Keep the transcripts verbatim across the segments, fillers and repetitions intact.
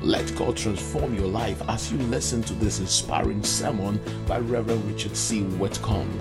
Let God transform your life as you listen to this inspiring sermon by Reverend Richard C. Whitcomb.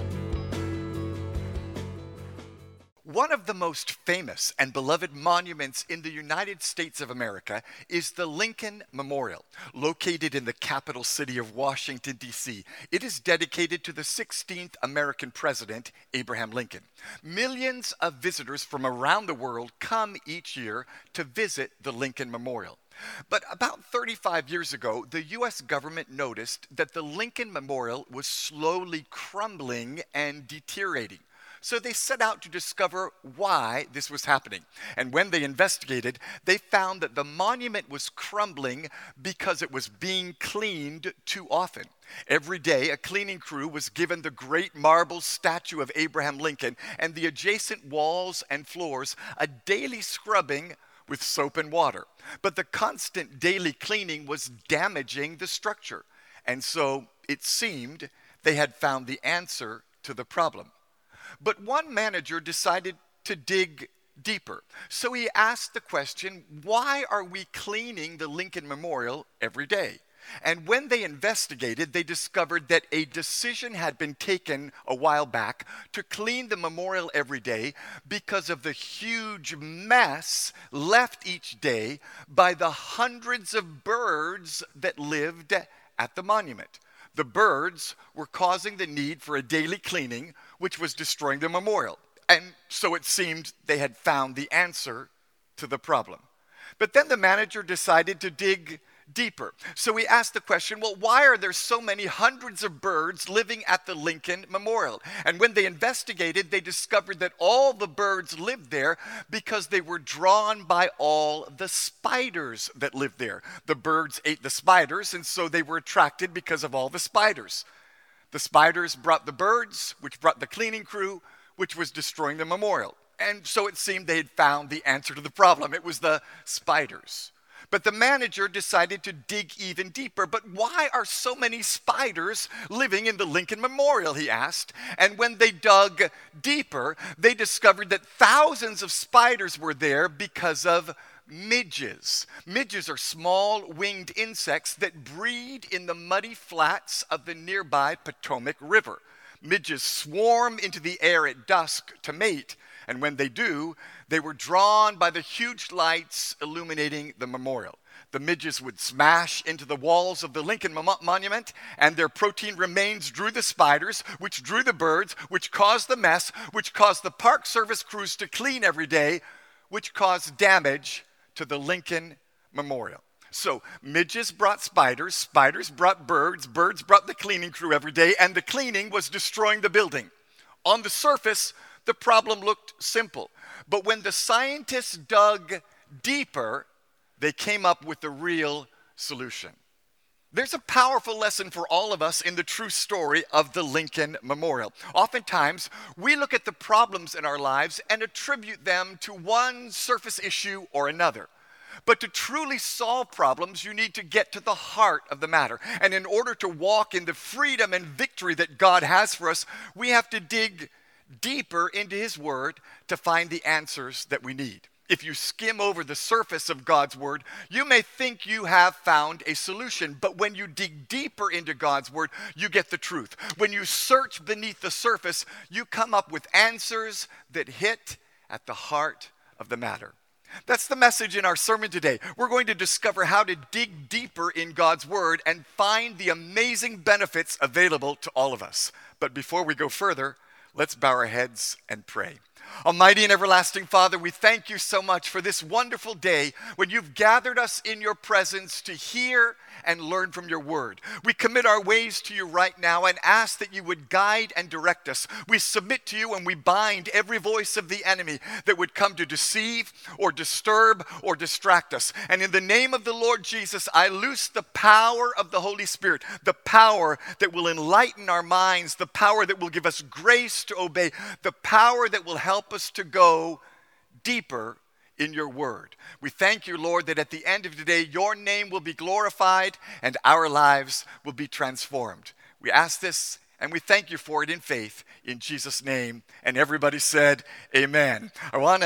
One of the most famous and beloved monuments in the United States of America is the Lincoln Memorial, located in the capital city of Washington, D C It is dedicated to the sixteenth American president, Abraham Lincoln. Millions of visitors from around the world come each year to visit the Lincoln Memorial. But about thirty-five years ago, the U S government noticed that the Lincoln Memorial was slowly crumbling and deteriorating. So they set out to discover why this was happening. And when they investigated, they found that the monument was crumbling because it was being cleaned too often. Every day, a cleaning crew was given the great marble statue of Abraham Lincoln and the adjacent walls and floors a daily scrubbing with soap and water. But the constant daily cleaning was damaging the structure. And so it seemed they had found the answer to the problem. But one manager decided to dig deeper. So he asked the question, why are we cleaning the Lincoln Memorial every day? And when they investigated, they discovered that a decision had been taken a while back to clean the memorial every day because of the huge mess left each day by the hundreds of birds that lived at the monument. The birds were causing the need for a daily cleaning, which was destroying the memorial. And so it seemed they had found the answer to the problem. But then the manager decided to dig deeper. So he asked the question, well, why are there so many hundreds of birds living at the Lincoln Memorial? And when they investigated, they discovered that all the birds lived there because they were drawn by all the spiders that lived there. The birds ate the spiders, and so they were attracted because of all the spiders. The spiders brought the birds, which brought the cleaning crew, which was destroying the memorial. And so it seemed they had found the answer to the problem. It was the spiders. But the manager decided to dig even deeper. But why are so many spiders living in the Lincoln Memorial, he asked. And when they dug deeper, they discovered that thousands of spiders were there because of midges. Midges are small winged insects that breed in the muddy flats of the nearby Potomac River. Midges swarm into the air at dusk to mate, and when they do, they were drawn by the huge lights illuminating the memorial. The midges would smash into the walls of the Lincoln Mon- Monument, and their protein remains drew the spiders, which drew the birds, which caused the mess, which caused the Park Service crews to clean every day, which caused damage to the Lincoln Memorial. So midges brought spiders, spiders brought birds, birds brought the cleaning crew every day, and the cleaning was destroying the building. On the surface, the problem looked simple. But when the scientists dug deeper, they came up with the real solution. There's a powerful lesson for all of us in the true story of the Lincoln Memorial. Oftentimes, we look at the problems in our lives and attribute them to one surface issue or another. But to truly solve problems, you need to get to the heart of the matter. And in order to walk in the freedom and victory that God has for us, we have to dig deeper into His Word to find the answers that we need. If you skim over the surface of God's Word, you may think you have found a solution, but when you dig deeper into God's Word, you get the truth. When you search beneath the surface, you come up with answers that hit at the heart of the matter. That's the message in our sermon today. We're going to discover how to dig deeper in God's Word and find the amazing benefits available to all of us. But before we go further, let's bow our heads and pray. Almighty and everlasting Father, we thank you so much for this wonderful day when you've gathered us in your presence to hear and learn from your word. We commit our ways to you right now and ask that you would guide and direct us. We submit to you and we bind every voice of the enemy that would come to deceive or disturb or distract us. And in the name of the Lord Jesus, I loose the power of the Holy Spirit, the power that will enlighten our minds, the power that will give us grace to obey, the power that will help us to go deeper in your word. We thank you, Lord, that at the end of today, your name will be glorified and our lives will be transformed. We ask this and we thank you for it in faith in Jesus' name. And everybody said, amen. I want to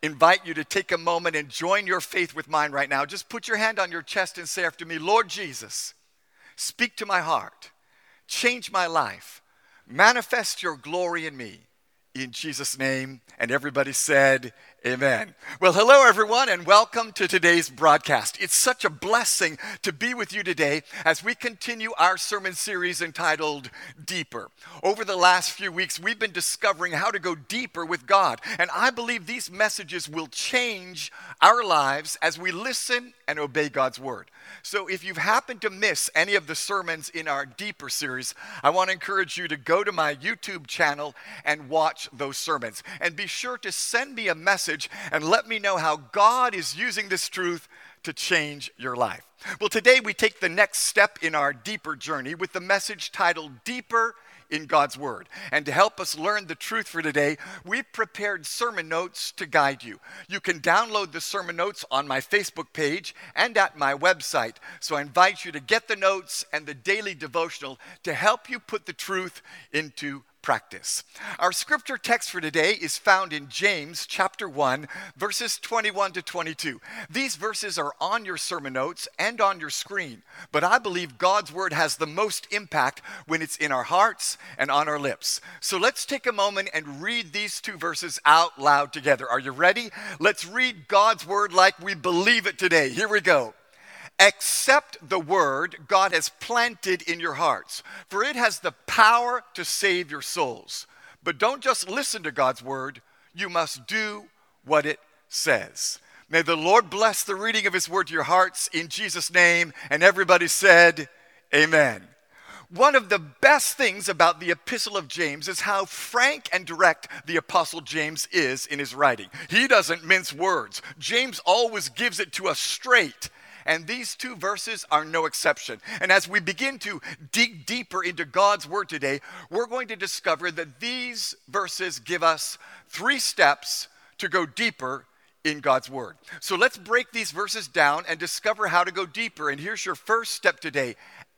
invite you to take a moment and join your faith with mine right now. Just put your hand on your chest and say after me, Lord Jesus, speak to my heart, change my life, manifest your glory in me. In Jesus' name, and everybody said, amen. Well, hello everyone, and welcome to today's broadcast. It's such a blessing to be with you today as we continue our sermon series entitled Deeper. Over the last few weeks, we've been discovering how to go deeper with God, and I believe these messages will change our lives as we listen and obey God's word. So if you've happened to miss any of the sermons in our Deeper series, I want to encourage you to go to my YouTube channel and watch those sermons. And be sure to send me a message and let me know how God is using this truth to change your life. Well, today we take the next step in our Deeper journey with the message titled Deeper in God's Word. And to help us learn the truth for today, we've prepared sermon notes to guide you. You can download the sermon notes on my Facebook page and at my website. So I invite you to get the notes and the daily devotional to help you put the truth into practice. Our scripture text for today is found in James chapter one, verses twenty-one to twenty-two. These verses are on your sermon notes and on your screen, but I believe God's word has the most impact when it's in our hearts and on our lips. So let's take a moment and read these two verses out loud together. Are you ready? Let's read God's word like we believe it today. Here we go. Accept the word God has planted in your hearts, for it has the power to save your souls. But don't just listen to God's word, you must do what it says. May the Lord bless the reading of his word to your hearts in Jesus' name. And everybody said, amen. One of the best things about the Epistle of James is how frank and direct the Apostle James is in his writing. He doesn't mince words. James always gives it to us straight. And these two verses are no exception. And as we begin to dig deeper into God's word today, we're going to discover that these verses give us three steps to go deeper in God's word. So let's break these verses down and discover how to go deeper. And here's your first step today.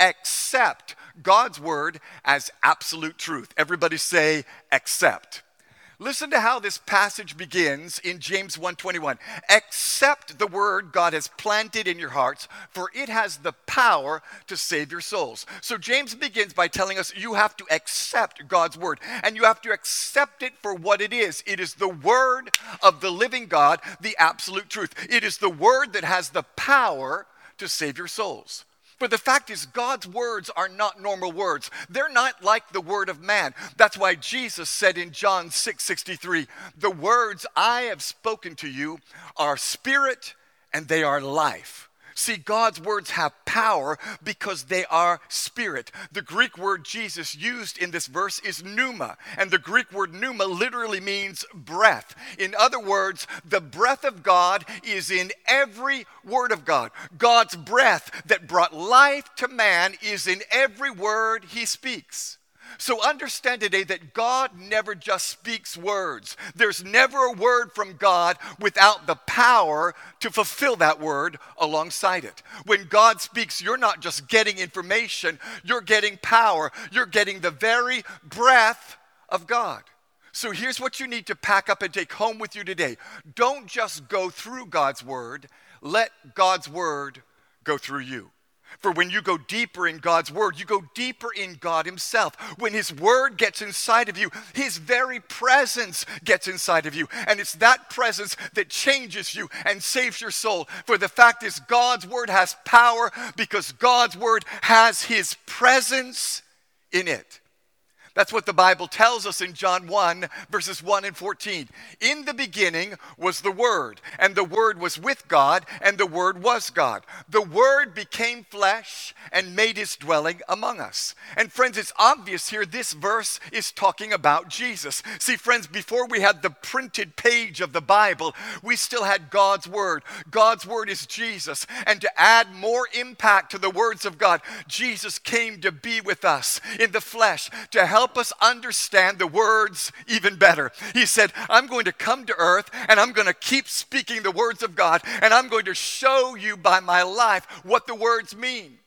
Accept God's word as absolute truth. Everybody say, accept. Listen to how this passage begins in James one twenty-one. Accept the word God has planted in your hearts, for it has the power to save your souls. So James begins by telling us you have to accept God's word, and you have to accept it for what it is. It is the word of the living God, the absolute truth. It is the word that has the power to save your souls. But the fact is, God's words are not normal words. They're not like the word of man. That's why Jesus said in John six sixty-three, the words I have spoken to you are spirit and they are life. See, God's words have power because they are spirit. The Greek word Jesus used in this verse is pneuma, and the Greek word pneuma literally means breath. In other words, the breath of God is in every word of God. God's breath that brought life to man is in every word he speaks. So understand today that God never just speaks words. There's never a word from God without the power to fulfill that word alongside it. When God speaks, you're not just getting information, you're getting power. You're getting the very breath of God. So here's what you need to pack up and take home with you today. Don't just go through God's word. Let God's word go through you. For when you go deeper in God's word, you go deeper in God himself. When his word gets inside of you, his very presence gets inside of you. And it's that presence that changes you and saves your soul. For the fact is, God's word has power because God's word has his presence in it. That's what the Bible tells us in John one, verses one and fourteen. In the beginning was the Word, and the Word was with God, and the Word was God. The Word became flesh and made his dwelling among us. And friends, it's obvious here this verse is talking about Jesus. See, friends, before we had the printed page of the Bible, we still had God's Word. God's Word is Jesus. And to add more impact to the words of God, Jesus came to be with us in the flesh to help Help us understand the words even better. He said, I'm going to come to earth and I'm going to keep speaking the words of God, and I'm going to show you by my life what the words mean.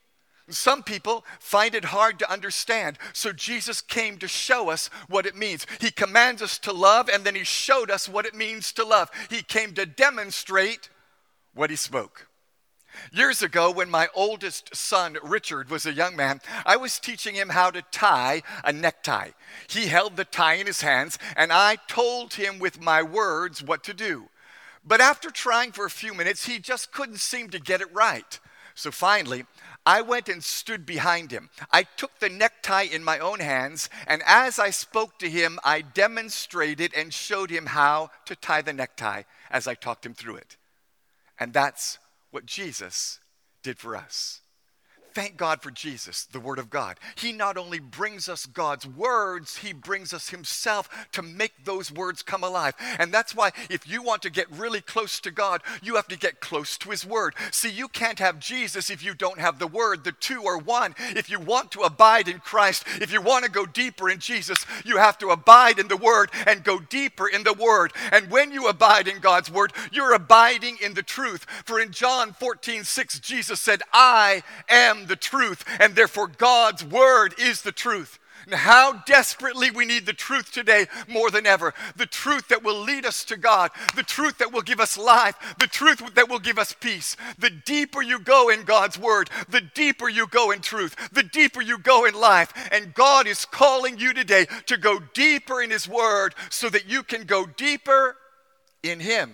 Some people find it hard to understand. So Jesus came to show us what it means. He commands us to love, and then he showed us what it means to love. He came to demonstrate what he spoke. Years ago, when my oldest son, Richard, was a young man, I was teaching him how to tie a necktie. He held the tie in his hands, and I told him with my words what to do. But after trying for a few minutes, he just couldn't seem to get it right. So finally, I went and stood behind him. I took the necktie in my own hands, and as I spoke to him, I demonstrated and showed him how to tie the necktie as I talked him through it. And that's what Jesus did for us. Thank God for Jesus, the Word of God. He not only brings us God's words, he brings us himself to make those words come alive. And that's why if you want to get really close to God, you have to get close to his Word. See, you can't have Jesus if you don't have the Word. The two are one. If you want to abide in Christ, if you want to go deeper in Jesus, you have to abide in the Word and go deeper in the Word. And when you abide in God's Word, you're abiding in the truth. For in John fourteen six, Jesus said, I am the truth, and therefore God's word is the truth. And how desperately we need the truth today more than ever. The truth that will lead us to God, the truth that will give us life, the truth that will give us peace. The deeper you go in God's word, the deeper you go in truth, the deeper you go in life. And God is calling you today to go deeper in his word so that you can go deeper in him.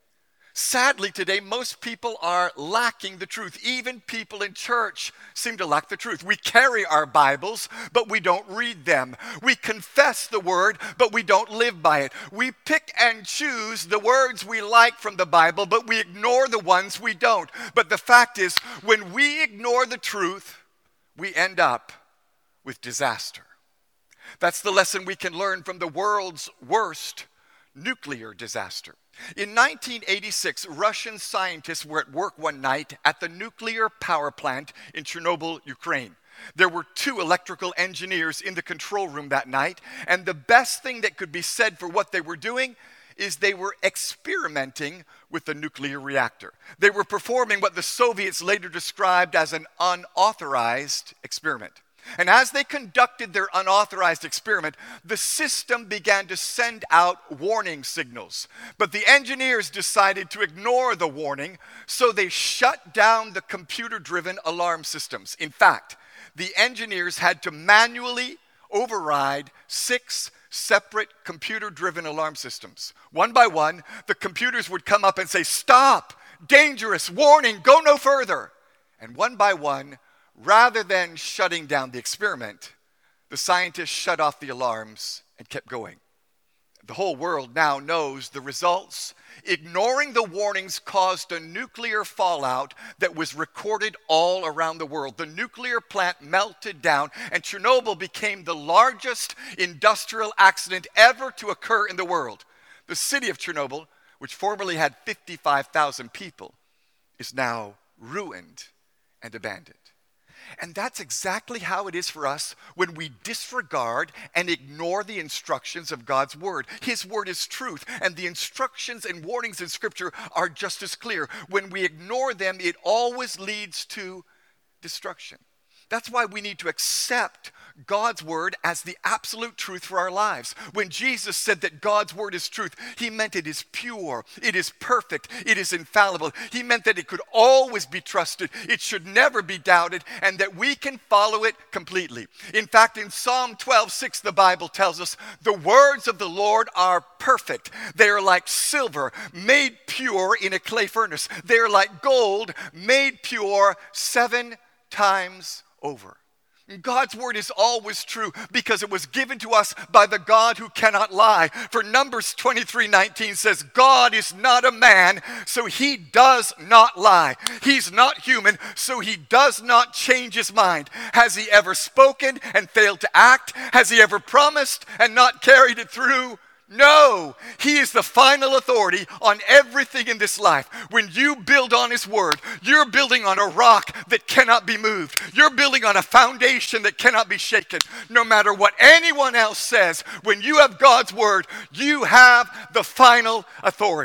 Sadly, today, most people are lacking the truth. Even people in church seem to lack the truth. We carry our Bibles, but we don't read them. We confess the word, but we don't live by it. We pick and choose the words we like from the Bible, but we ignore the ones we don't. But the fact is, when we ignore the truth, we end up with disaster. That's the lesson we can learn from the world's worst nuclear disaster. In nineteen eighty-six, Russian scientists were at work one night at the nuclear power plant in Chernobyl, Ukraine. There were two electrical engineers in the control room that night, and the best thing that could be said for what they were doing is they were experimenting with the nuclear reactor. They were performing what the Soviets later described as an unauthorized experiment. And as they conducted their unauthorized experiment, the system began to send out warning signals. But the engineers decided to ignore the warning, so they shut down the computer-driven alarm systems. In fact, the engineers had to manually override six separate computer-driven alarm systems. One by one, the computers would come up and say, "Stop! Dangerous! Warning! Go no further!" And one by one, rather than shutting down the experiment, the scientists shut off the alarms and kept going. The whole world now knows the results. Ignoring the warnings caused a nuclear fallout that was recorded all around the world. The nuclear plant melted down, and Chernobyl became the largest industrial accident ever to occur in the world. The city of Chernobyl, which formerly had fifty-five thousand people, is now ruined and abandoned. And that's exactly how it is for us when we disregard and ignore the instructions of God's word. His word is truth, and the instructions and warnings in Scripture are just as clear. When we ignore them, it always leads to destruction. That's why we need to accept God's word as the absolute truth for our lives. When Jesus said that God's word is truth, he meant it is pure, it is perfect, it is infallible. He meant that it could always be trusted, it should never be doubted, and that we can follow it completely. In fact, in Psalm twelve six, the Bible tells us, "The words of the Lord are perfect. They are like silver made pure in a clay furnace. They are like gold made pure seven times over." God's word is always true because it was given to us by the God who cannot lie. For Numbers twenty-three nineteen says, "God is not a man, so he does not lie. He's not human, so he does not change his mind. Has he ever spoken and failed to act? Has he ever promised and not carried it through? No, he is the final authority on everything in this life. When you build on his word, you're building on a rock that cannot be moved. You're building on a foundation that cannot be shaken. No matter what anyone else says, when you have God's word, you have the final authority.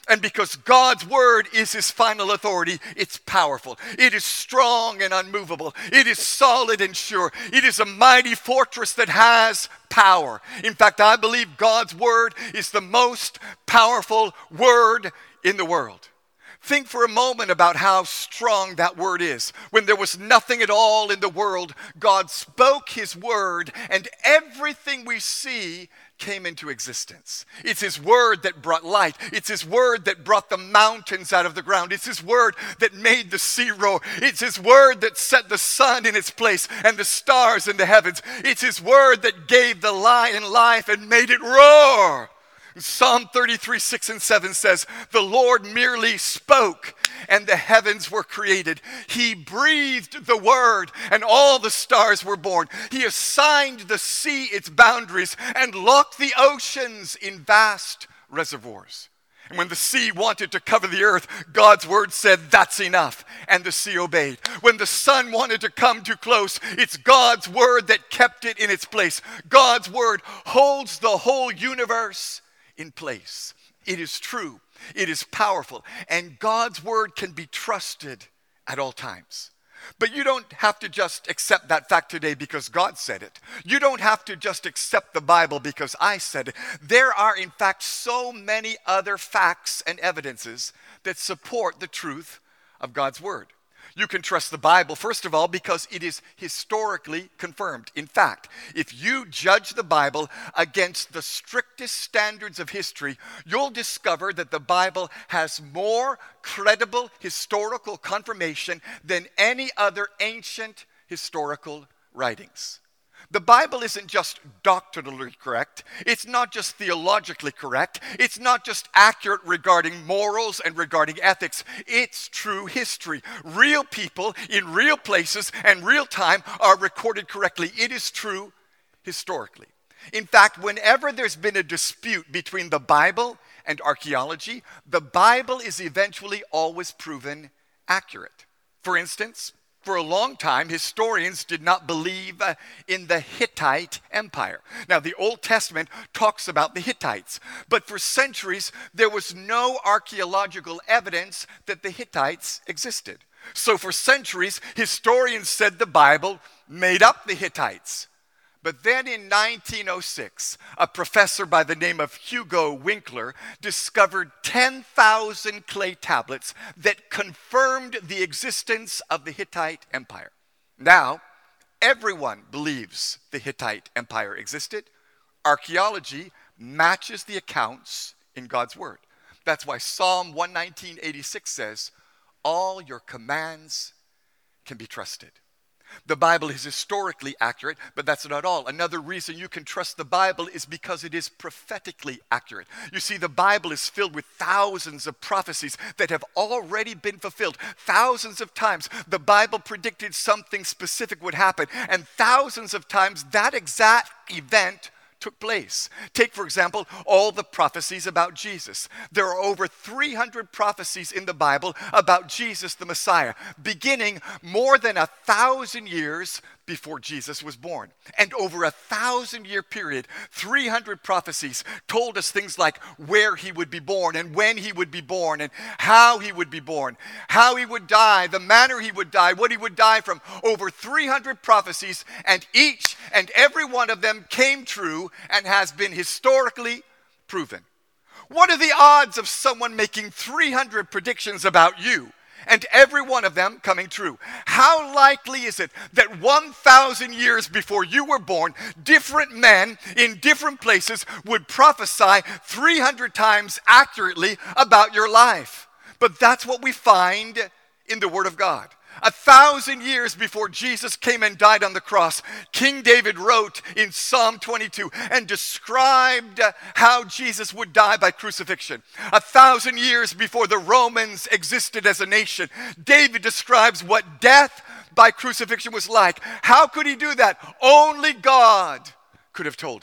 And because God's word is his final authority, it's powerful. It is strong and unmovable. It is solid and sure. It is a mighty fortress that has power. In fact, I believe God's word is the most powerful word in the world. Think for a moment about how strong that word is. When there was nothing at all in the world, God spoke his word, and everything we see came into existence. It's his word that brought light. It's his word that brought the mountains out of the ground. It's his word that made the sea roar. It's his word that set the sun in its place and the stars in the heavens. It's his word that gave the lion life and made it roar. Psalm thirty-three, six and seven says, the Lord merely spoke and the heavens were created. He breathed the word and all the stars were born. He assigned the sea its boundaries and locked the oceans in vast reservoirs. And when the sea wanted to cover the earth, God's word said, that's enough. And the sea obeyed. When the sun wanted to come too close, it's God's word that kept it in its place. God's word holds the whole universe in place. It is true. It is powerful. And God's word can be trusted at all times. But you don't have to just accept that fact today because God said it. You don't have to just accept the Bible because I said it. There are, in fact, so many other facts and evidences that support the truth of God's word. You can trust the Bible, first of all, because it is historically confirmed. In fact, if you judge the Bible against the strictest standards of history, you'll discover that the Bible has more credible historical confirmation than any other ancient historical writings. The Bible isn't just doctrinally correct. It's not just theologically correct. It's not just accurate regarding morals and regarding ethics. It's true history. Real people in real places and real time are recorded correctly. It is true historically. In fact, whenever there's been a dispute between the Bible and archaeology, the Bible is eventually always proven accurate. For instance, for a long time, historians did not believe uh, in the Hittite Empire. Now, the Old Testament talks about the Hittites, but for centuries, there was no archaeological evidence that the Hittites existed. So for centuries, historians said the Bible made up the Hittites. But then in nineteen oh six, a professor by the name of Hugo Winkler discovered ten thousand clay tablets that confirmed the existence of the Hittite Empire. Now, everyone believes the Hittite Empire existed. Archaeology matches the accounts in God's word. That's why Psalm one nineteen, eighty-six says, all your commands can be trusted. The Bible is historically accurate, but that's not all. Another reason you can trust the Bible is because it is prophetically accurate. You see, the Bible is filled with thousands of prophecies that have already been fulfilled. Thousands of times the Bible predicted something specific would happen, and thousands of times that exact event took place. Take, for example, all the prophecies about Jesus. There are over three hundred prophecies in the Bible about Jesus the Messiah, beginning more than a thousand years before Jesus was born. And over a thousand year period, three hundred prophecies told us things like where he would be born and when he would be born and how he would be born, how he would die, the manner he would die, what he would die from. Over three hundred prophecies, and each and every one of them came true and has been historically proven. What are the odds of someone making three hundred predictions about you and every one of them coming true? How likely is it that one thousand years before you were born, different men in different places would prophesy three hundred times accurately about your life? But that's what we find in the Word of God. A thousand years before Jesus came and died on the cross, King David wrote in Psalm twenty-two and described how Jesus would die by crucifixion. A thousand years before the Romans existed as a nation, David describes what death by crucifixion was like. How could he do that? Only God could have told him.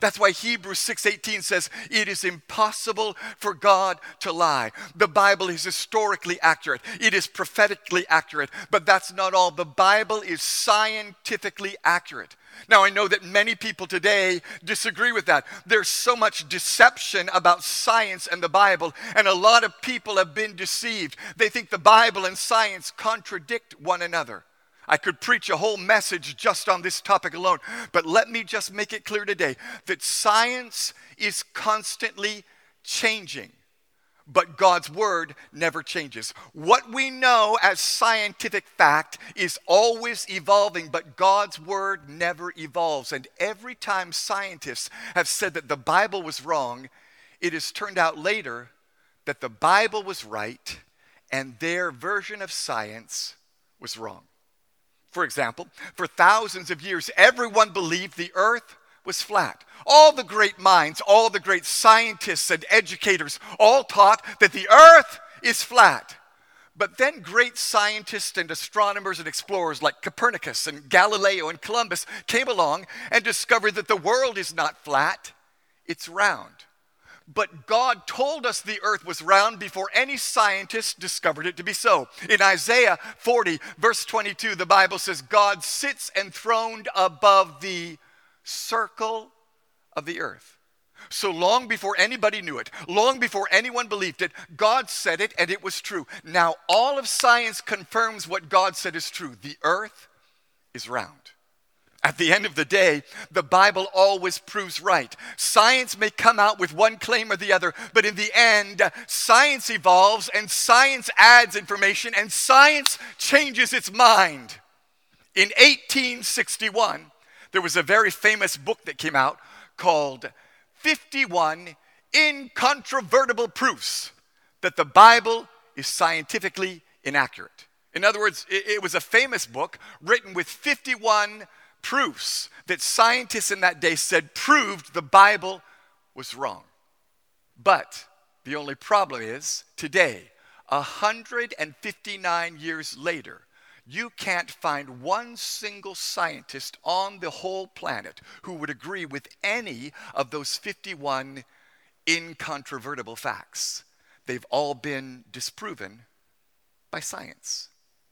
That's why Hebrews six eighteen says, it is impossible for God to lie. The Bible is historically accurate. It is prophetically accurate. But that's not all. The Bible is scientifically accurate. Now, I know that many people today disagree with that. There's so much deception about science and the Bible, and a lot of people have been deceived. They think the Bible and science contradict one another. I could preach a whole message just on this topic alone, but let me just make it clear today that science is constantly changing, but God's word never changes. What we know as scientific fact is always evolving, but God's word never evolves. And every time scientists have said that the Bible was wrong, it has turned out later that the Bible was right and their version of science was wrong. For example, for thousands of years, everyone believed the earth was flat. All the great minds, all the great scientists and educators all taught that the earth is flat. But then great scientists and astronomers and explorers like Copernicus and Galileo and Columbus came along and discovered that the world is not flat, it's round. But God told us the earth was round before any scientist discovered it to be so. In Isaiah forty, verse twenty-two, the Bible says, God sits enthroned above the circle of the earth. So long before anybody knew it, long before anyone believed it, God said it and it was true. Now all of science confirms what God said is true. The earth is round. At the end of the day, the Bible always proves right. Science may come out with one claim or the other, but in the end, science evolves and science adds information and science changes its mind. In eighteen sixty-one, there was a very famous book that came out called fifty-one Incontrovertible Proofs that the Bible is scientifically inaccurate. In other words, it, it was a famous book written with fifty-one proofs that scientists in that day said proved the Bible was wrong. But the only problem is, today, one hundred fifty-nine years later, you can't find one single scientist on the whole planet who would agree with any of those fifty-one incontrovertible facts. They've all been disproven by science.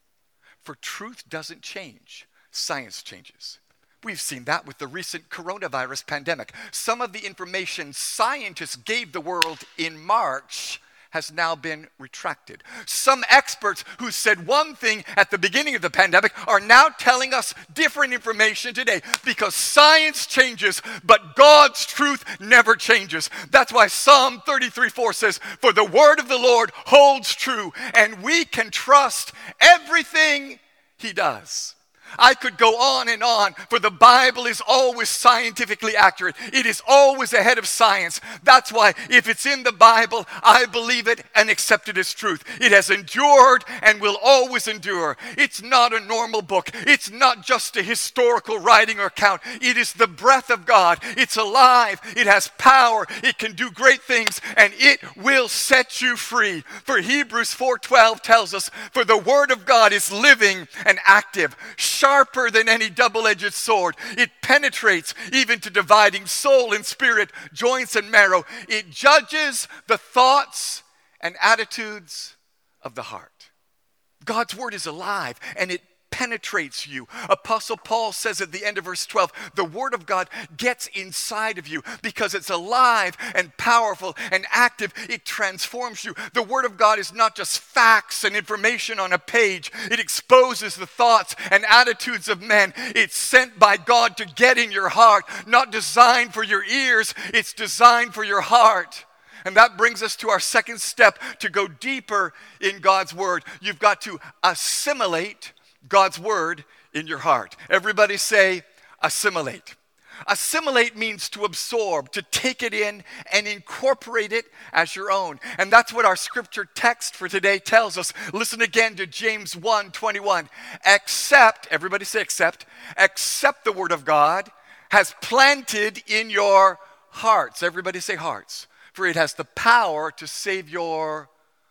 For truth doesn't change, science changes. We've seen that with the recent coronavirus pandemic. Some of the information scientists gave the world in March has now been retracted. Some experts who said one thing at the beginning of the pandemic are now telling us different information today because science changes, but God's truth never changes. That's why Psalm thirty-three four says, for the word of the Lord holds true, and we can trust everything he does. I could go on and on, for the Bible is always scientifically accurate. It is always ahead of science. That's why if it's in the Bible, I believe it and accept it as truth. It has endured and will always endure. It's not a normal book. It's not just a historical writing or account. It is the breath of God. It's alive. It has power. It can do great things, and it will set you free. For Hebrews four twelve tells us, for the word of God is living and active, sharper than any double-edged sword. It penetrates even to dividing soul and spirit, joints and marrow. It judges the thoughts and attitudes of the heart. God's word is alive and it penetrates you. Apostle Paul says at the end of verse twelve, the word of God gets inside of you because it's alive and powerful and active. It transforms you. The word of God is not just facts and information on a page. It exposes the thoughts and attitudes of men. It's sent by God to get in your heart, not designed for your ears. It's designed for your heart. And that brings us to our second step to go deeper in God's word. You've got to assimilate God's word in your heart. Everybody say, assimilate. Assimilate means to absorb, to take it in and incorporate it as your own. And that's what our scripture text for today tells us. Listen again to James one twenty-one. Accept, everybody say accept, accept the word of God has planted in your hearts. Everybody say hearts. For it has the power to save your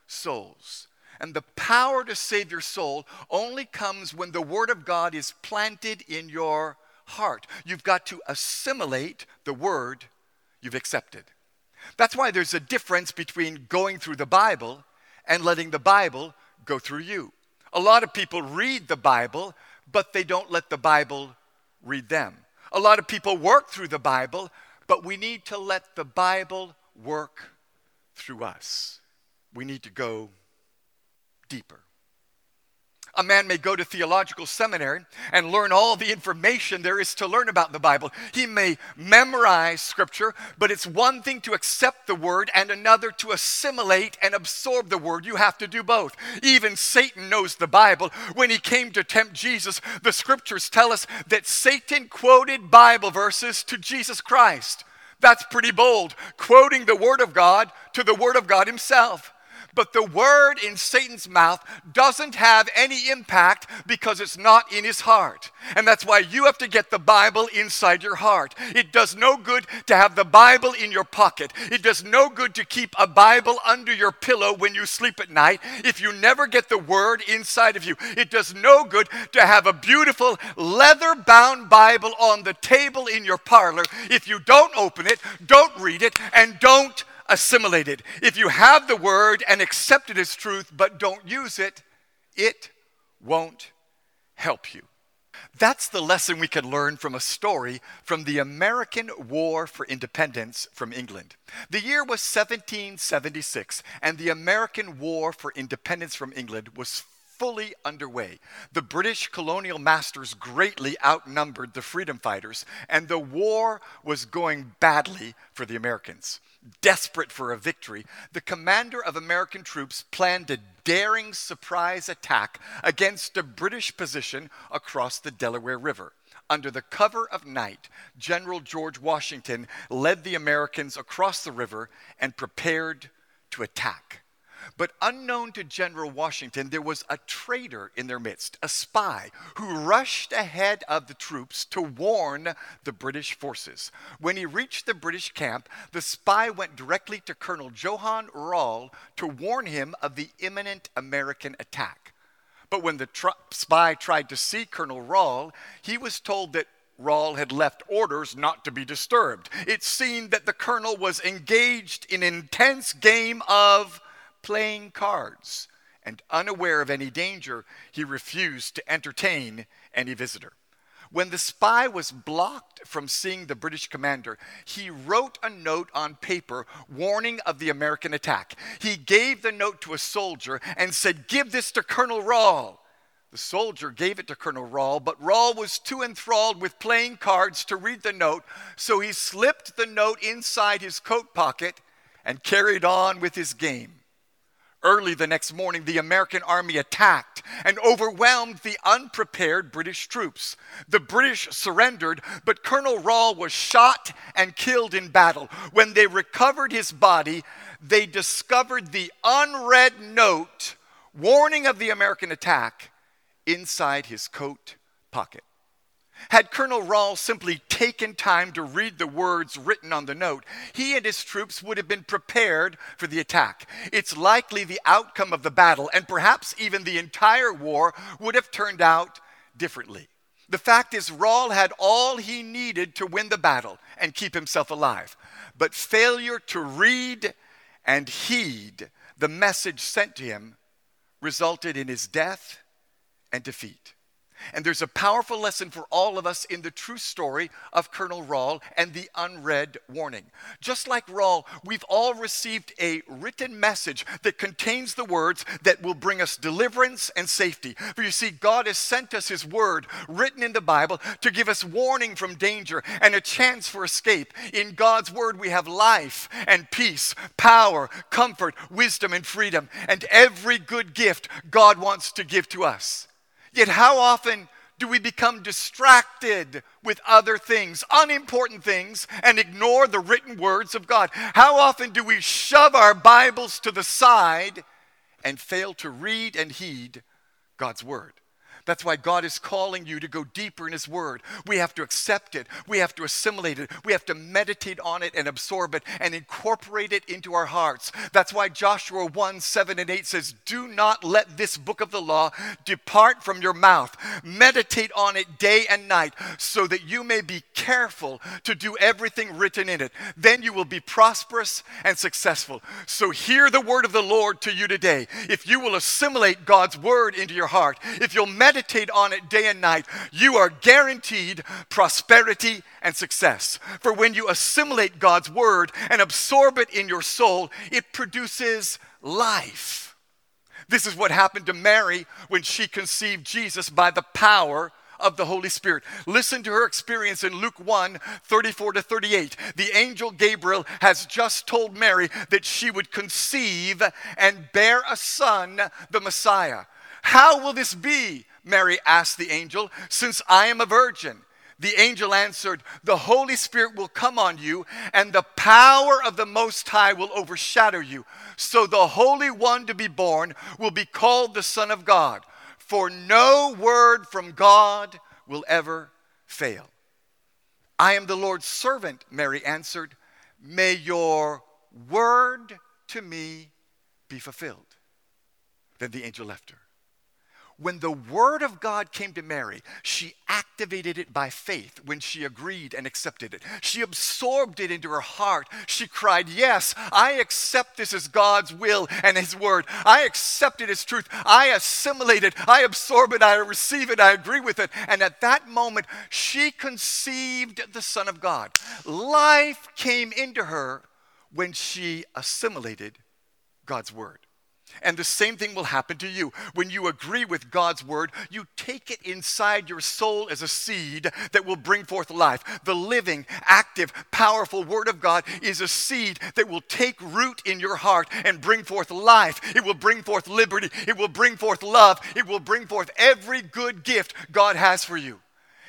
souls. And the power to save your soul only comes when the word of God is planted in your heart. You've got to assimilate the word you've accepted. That's why there's a difference between going through the Bible and letting the Bible go through you. A lot of people read the Bible, but they don't let the Bible read them. A lot of people work through the Bible, but we need to let the Bible work through us. We need to go deeper. A man may go to theological seminary and learn all the information there is to learn about the Bible. He may memorize Scripture, but it's one thing to accept the Word and another to assimilate and absorb the Word. You have to do both. Even Satan knows the Bible. When he came to tempt Jesus, the Scriptures tell us that Satan quoted Bible verses to Jesus Christ. That's pretty bold, quoting the Word of God to the Word of God himself. But the word in Satan's mouth doesn't have any impact because it's not in his heart. And that's why you have to get the Bible inside your heart. It does no good to have the Bible in your pocket. It does no good to keep a Bible under your pillow when you sleep at night if you never get the word inside of you. It does no good to have a beautiful leather-bound Bible on the table in your parlor if you don't open it, don't read it, and don't assimilated. If you have the word and accept it as truth but don't use it, it won't help you. That's the lesson we can learn from a story from the American War for Independence from England. The year was seventeen seventy-six, and the American War for Independence from England was fully underway. The British colonial masters greatly outnumbered the freedom fighters, and the war was going badly for the Americans. Desperate for a victory, the commander of American troops planned a daring surprise attack against a British position across the Delaware River. Under the cover of night, General George Washington led the Americans across the river and prepared to attack. But unknown to General Washington, there was a traitor in their midst, a spy, who rushed ahead of the troops to warn the British forces. When he reached the British camp, the spy went directly to Colonel Johann Rall to warn him of the imminent American attack. But when the tr- spy tried to see Colonel Rall, he was told that Rall had left orders not to be disturbed. It seemed that the colonel was engaged in an intense game of playing cards, and unaware of any danger, he refused to entertain any visitor. When the spy was blocked from seeing the British commander, he wrote a note on paper warning of the American attack. He gave the note to a soldier and said, "Give this to Colonel Rall." The soldier gave it to Colonel Rall, but Rall was too enthralled with playing cards to read the note, so he slipped the note inside his coat pocket and carried on with his game. Early the next morning, the American army attacked and overwhelmed the unprepared British troops. The British surrendered, but Colonel Rall was shot and killed in battle. When they recovered his body, they discovered the unread note warning of the American attack inside his coat pocket. Had Colonel Rall simply taken time to read the words written on the note, he and his troops would have been prepared for the attack. It's likely the outcome of the battle, and perhaps even the entire war, would have turned out differently. The fact is, Rall had all he needed to win the battle and keep himself alive. But failure to read and heed the message sent to him resulted in his death and defeat. And there's a powerful lesson for all of us in the true story of Colonel Rall and the unread warning. Just like Rall, we've all received a written message that contains the words that will bring us deliverance and safety. For you see, God has sent us his word written in the Bible to give us warning from danger and a chance for escape. In God's word, we have life and peace, power, comfort, wisdom, and freedom, and every good gift God wants to give to us. Yet how often do we become distracted with other things, unimportant things, and ignore the written words of God? How often do we shove our Bibles to the side and fail to read and heed God's word? That's why God is calling you to go deeper in his word. We have to accept it. We have to assimilate it. We have to meditate on it and absorb it and incorporate it into our hearts. That's why Joshua one, seven and eight says, do not let this book of the law depart from your mouth. Meditate on it day and night so that you may be careful to do everything written in it. Then you will be prosperous and successful. So hear the word of the Lord to you today. If you will assimilate God's word into your heart, if you'll meditate on it day and night, you are guaranteed prosperity and success. For when you assimilate God's word and absorb it in your soul, it produces life. This is what happened to Mary when she conceived Jesus by the power of the Holy Spirit. Listen to her experience in Luke one, thirty-four to thirty-eight. The angel Gabriel has just told Mary that she would conceive and bear a son, the Messiah. How will this be? Mary asked the angel, since I am a virgin. The angel answered, the Holy Spirit will come on you, and the power of the Most High will overshadow you. So the Holy One to be born will be called the Son of God. For no word from God will ever fail. I am the Lord's servant, Mary answered. May your word to me be fulfilled. Then the angel left her. When the word of God came to Mary, she activated it by faith when she agreed and accepted it. She absorbed it into her heart. She cried, yes, I accept this as God's will and his word. I accept it as truth. I assimilate it. I absorb it. I receive it. I agree with it. And at that moment, she conceived the Son of God. Life came into her when she assimilated God's word. And the same thing will happen to you. When you agree with God's word, you take it inside your soul as a seed that will bring forth life. The living, active, powerful word of God is a seed that will take root in your heart and bring forth life. It will bring forth liberty. It will bring forth love. It will bring forth every good gift God has for you.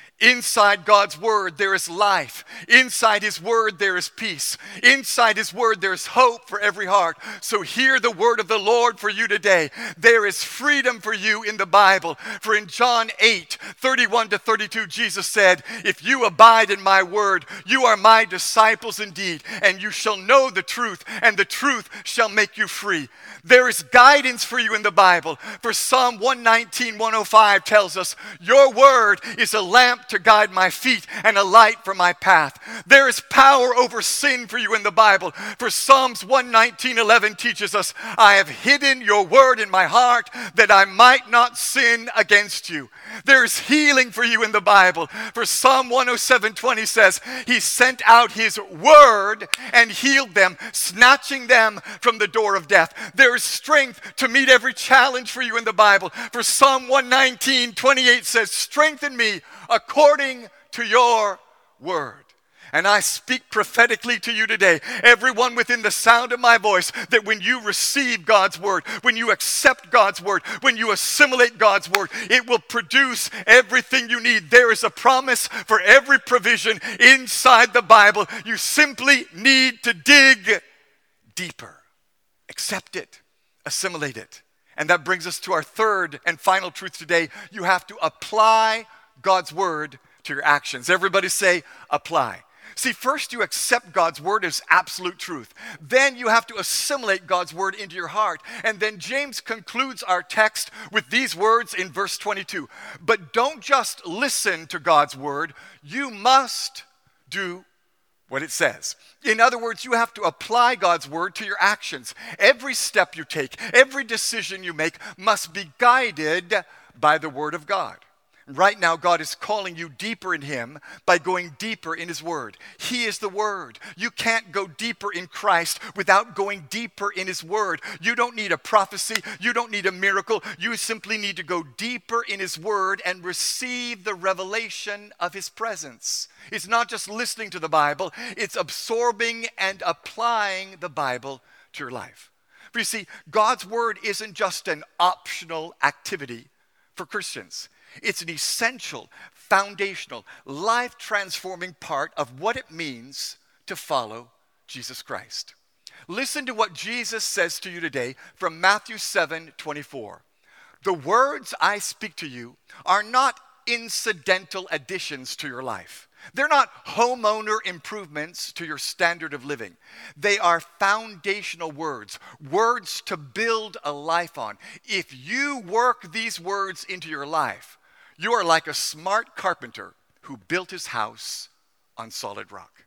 Inside God's word, there is life. Inside his word, there is peace. Inside his word, there is hope for every heart. So hear the word of the Lord for you today. There is freedom for you in the Bible. For in John eight, thirty-one to thirty-two, Jesus said, if you abide in my word, you are my disciples indeed, and you shall know the truth, and the truth shall make you free. There is guidance for you in the Bible. For Psalm one nineteen, one oh five tells us, your word is a lamp to guide my feet and a light for my path. There is power over sin for you in the Bible. For Psalms one nineteen, eleven teaches us, I have hidden your word in my heart that I might not sin against you. There is healing for you in the Bible. For Psalm one oh seven, twenty says, he sent out his word and healed them, snatching them from the door of death. There is strength to meet every challenge for you in the Bible. For Psalm one nineteen, twenty-eight says, strengthen me according to your word. And I speak prophetically to you today, everyone within the sound of my voice, that when you receive God's word, when you accept God's word, when you assimilate God's word, it will produce everything you need. There is a promise for every provision inside the Bible. You simply need to dig deeper. Accept it. Assimilate it. And that brings us to our third and final truth today. You have to apply God's word to your actions. Everybody say, apply. See, first you accept God's word as absolute truth. Then you have to assimilate God's word into your heart. And then James concludes our text with these words in verse twenty-two. But don't just listen to God's word. You must do what it says. In other words, you have to apply God's word to your actions. Every step you take, every decision you make must be guided by the word of God. Right now, God is calling you deeper in him by going deeper in his word. He is the word. You can't go deeper in Christ without going deeper in his word. You don't need a prophecy. You don't need a miracle. You simply need to go deeper in his word and receive the revelation of his presence. It's not just listening to the Bible. It's absorbing and applying the Bible to your life. But you see, God's word isn't just an optional activity for Christians. It's an essential, foundational, life-transforming part of what it means to follow Jesus Christ. Listen to what Jesus says to you today from Matthew seven twenty-four. The words I speak to you are not incidental additions to your life. They're not homeowner improvements to your standard of living. They are foundational words, words to build a life on. If you work these words into your life, you are like a smart carpenter who built his house on solid rock.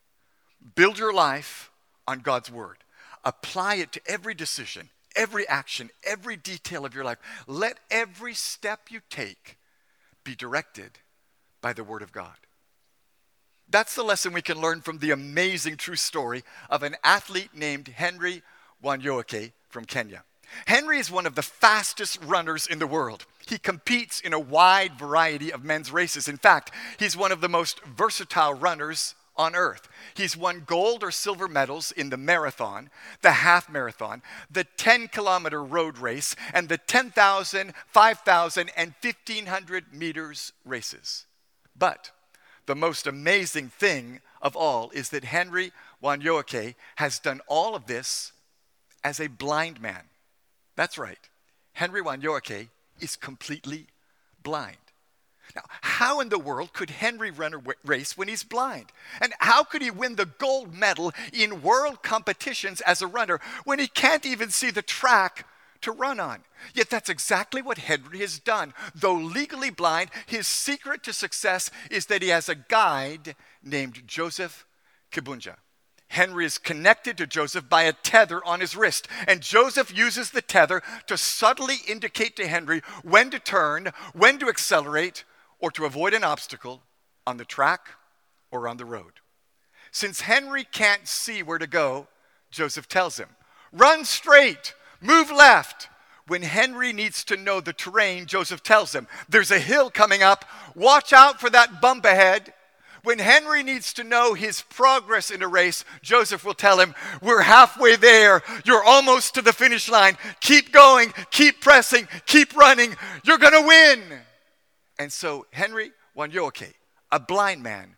Build your life on God's word. Apply it to every decision, every action, every detail of your life. Let every step you take be directed by the word of God. That's the lesson we can learn from the amazing true story of an athlete named Henry Wanyoike from Kenya. Henry is one of the fastest runners in the world. He competes in a wide variety of men's races. In fact, he's one of the most versatile runners on earth. He's won gold or silver medals in the marathon, the half marathon, the ten kilometer road race, and the ten thousand, five thousand, and fifteen hundred meters races. But the most amazing thing of all is that Henry Wanyoike has done all of this as a blind man. That's right. Henry Wanyoike is completely blind. Now, how in the world could Henry run a race when he's blind? And how could he win the gold medal in world competitions as a runner when he can't even see the track to run on? Yet that's exactly what Henry has done. Though legally blind, his secret to success is that he has a guide named Joseph Kibunja. Henry is connected to Joseph by a tether on his wrist, and Joseph uses the tether to subtly indicate to Henry when to turn, when to accelerate, or to avoid an obstacle on the track or on the road. Since Henry can't see where to go, Joseph tells him, run straight, move left. When Henry needs to know the terrain, Joseph tells him, there's a hill coming up, watch out for that bump ahead. When Henry needs to know his progress in a race, Joseph will tell him, we're halfway there. You're almost to the finish line. Keep going, keep pressing, keep running. You're going to win. And so Henry Wanyoike, a blind man,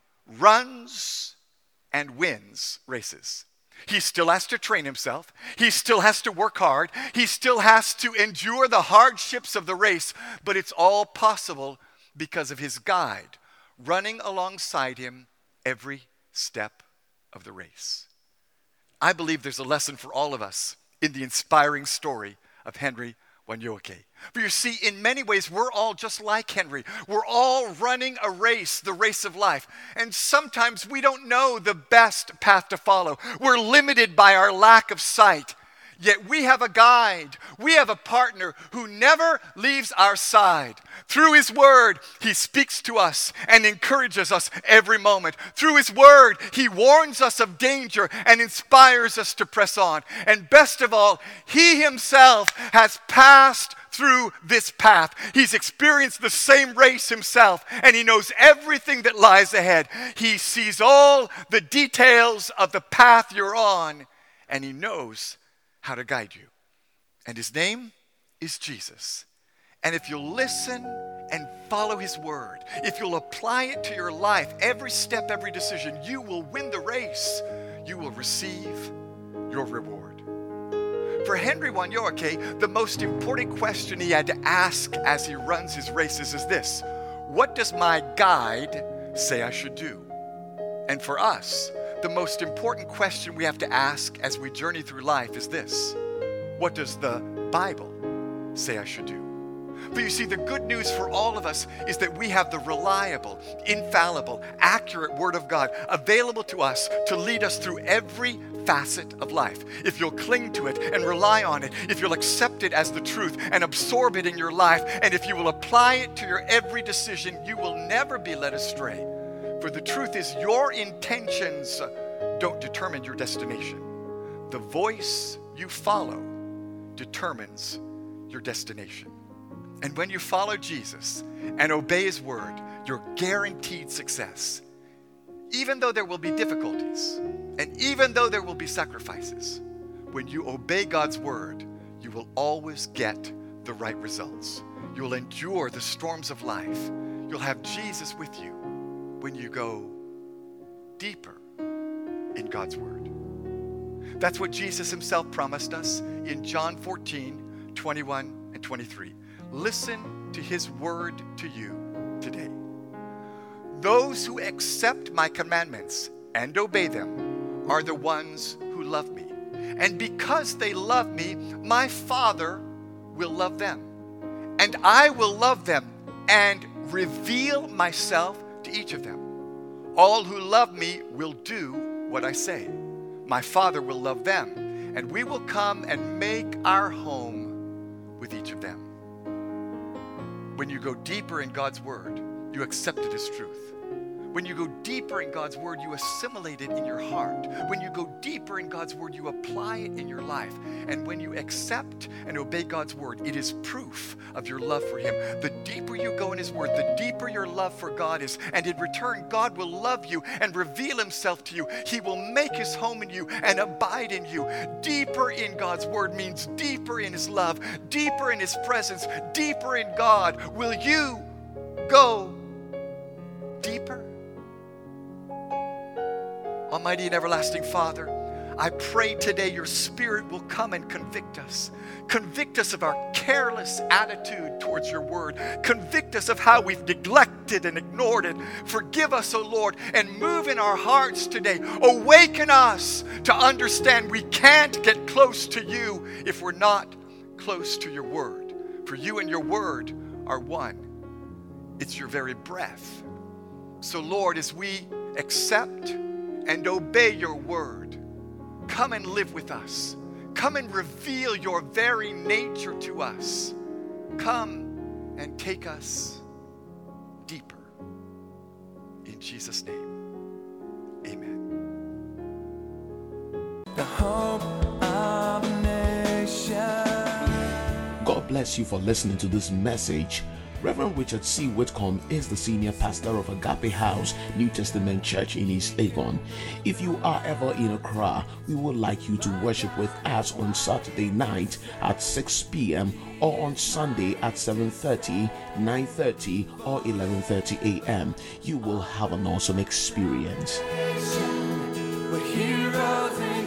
runs and wins races. He still has to train himself. He still has to work hard. He still has to endure the hardships of the race. But it's all possible because of his guide running alongside him every step of the race. I believe there's a lesson for all of us in the inspiring story of Henry Wanyoike. For you see, in many ways, we're all just like Henry. We're all running a race, the race of life. And sometimes we don't know the best path to follow. We're limited by our lack of sight. Yet we have a guide. We have a partner who never leaves our side. Through his word, he speaks to us and encourages us every moment. Through his word, he warns us of danger and inspires us to press on. And best of all, he himself has passed through this path. He's experienced the same race himself, and he knows everything that lies ahead. He sees all the details of the path you're on, and he knows how to guide you. And his name is Jesus. And if you'll listen and follow his word, if you'll apply it to your life, every step, every decision, you will win the race. You will receive your reward. For Henry Wanyoike, the most important question he had to ask as he runs his races is this: what does my guide say I should do? And for us, the most important question we have to ask as we journey through life is this: what does the Bible say I should do? But you see, the good news for all of us is that we have the reliable, infallible, accurate Word of God available to us to lead us through every facet of life. If you'll cling to it and rely on it, if you'll accept it as the truth and absorb it in your life, and if you will apply it to your every decision, you will never be led astray. For the truth is, your intentions don't determine your destination. The voice you follow determines your destination. And when you follow Jesus and obey his word, you're guaranteed success. Even though there will be difficulties, and even though there will be sacrifices, when you obey God's word, you will always get the right results. You'll endure the storms of life. You'll have Jesus with you when you go deeper in God's word. That's what Jesus himself promised us in John fourteen, twenty-one and twenty-three. listen to his word to you today. Those who accept my commandments and obey them are the ones who love me. And because they love me, my Father will love them. And I will love them and reveal myself to each of them. All who love me will do what I say. My Father will love them, and we will come and make our home with each of them. When you go deeper in God's word, you accept it as truth. When you go deeper in God's word, you assimilate it in your heart. When you go deeper in God's word, you apply it in your life. And when you accept and obey God's word, it is proof of your love for him. The deeper you go in his word, the deeper your love for God is. And in return, God will love you and reveal himself to you. He will make his home in you and abide in you. Deeper in God's word means deeper in his love, deeper in his presence, deeper in God. Will you go deeper? Almighty and everlasting Father, I pray today your Spirit will come and convict us. Convict us of our careless attitude towards your word. Convict us of how we've neglected and ignored it. Forgive us, O Lord, and move in our hearts today. Awaken us to understand we can't get close to you if we're not close to your word. For you and your word are one. It's your very breath. So Lord, as we accept and obey your word, come and live with us. Come and reveal your very nature to us. Come and take us deeper. In Jesus' name, amen. The hope of a nation. God bless you for listening to this message. Reverend Richard C. Whitcomb is the senior pastor of Agape House New Testament Church in East Legon. If you are ever in Accra, we would like you to worship with us on Saturday night at six p.m. or on Sunday at seven thirty, nine thirty, or eleven thirty a.m. You will have an awesome experience. We're heroes in